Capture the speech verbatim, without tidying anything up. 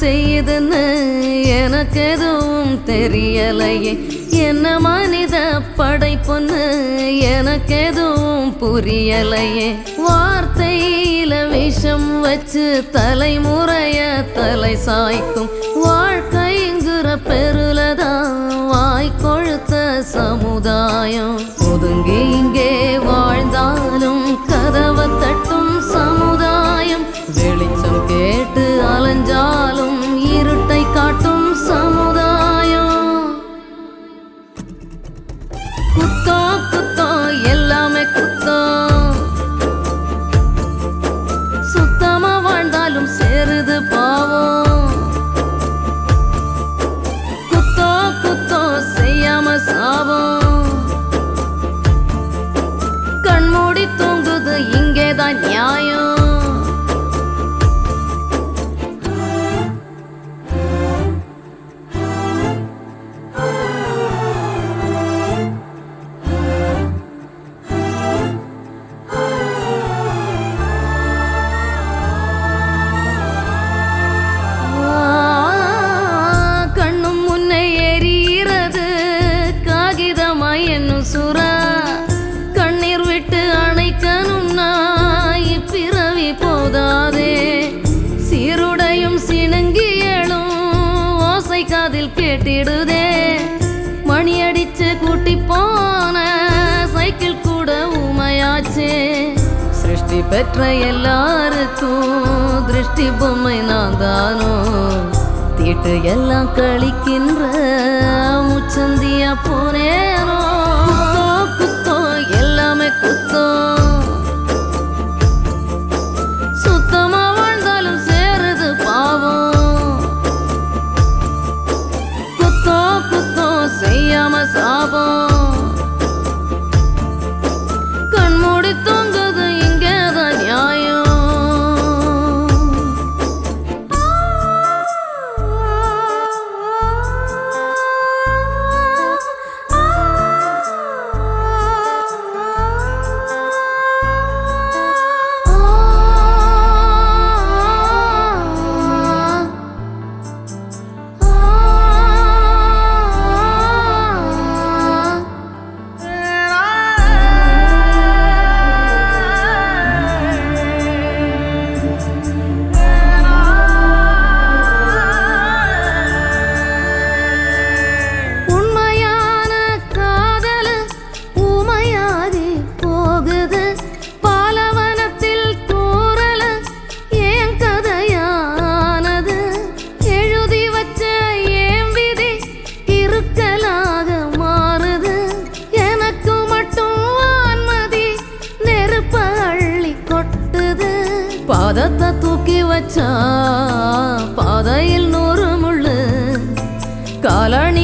செய்யுதுன்னு எனக்கு எதுவும் தெரியலையே. என்ன மனித படைப்புன்னு எனக்கு எதுவும் புரியலையே. வார்த்தையில விஷம் வச்சு தலைமுறைய தலை சாய்க்கும் வாழ்க்கைங்கிற பெருலதான் வாய் கொழுத்த சமுதாயம். ஒதுங்கி இங்கே வாழ்ந்தாலும் கதவை தட்டும் சமுதாயம். வெளிச்சம் கேட்டு அலைஞ்சாலும் இருட்டை காட்டும் சமுதாயம். குத்தோ குத்தோ எல்லாமே குத்தோ. சுத்தமா வாழ்ந்தாலும் சேருது பாவம். குத்தோ குத்தோ செய்யாம சாவம். கண்மூடி தூங்குது இங்கேதான் நியாயம். கண்ணீர் விட்டு அணைக்கணும்னா இப்பிறவி போதாதே. சீருடையும் சிணுங்கியலும் ஓசை காதில் கேட்டிடுதே. மணி அடிச்சு கூட்டி போன சைக்கிள் கூட உமையாச்சே. சிருஷ்டி பெற்ற எல்லாருக்கும் திருஷ்டி பொம்மை நான் தானோ. தீட்டு எல்லாம் கழிக்கின்ற முச்சந்தியா போனேனோ. குத்தோ குத்தோ எல்லாமே குத்தோ. சுத்தமா வாழ்ந்தாலும் சேருது பாவம். குத்தோ குத்தோ செய்யாம சாபம். கண்மூடி தூங்குது இங்கேதான் நியாயம். பாதத்தை தூக்கி வச்சா பாதையில் நூறு முள்ளு. காலணி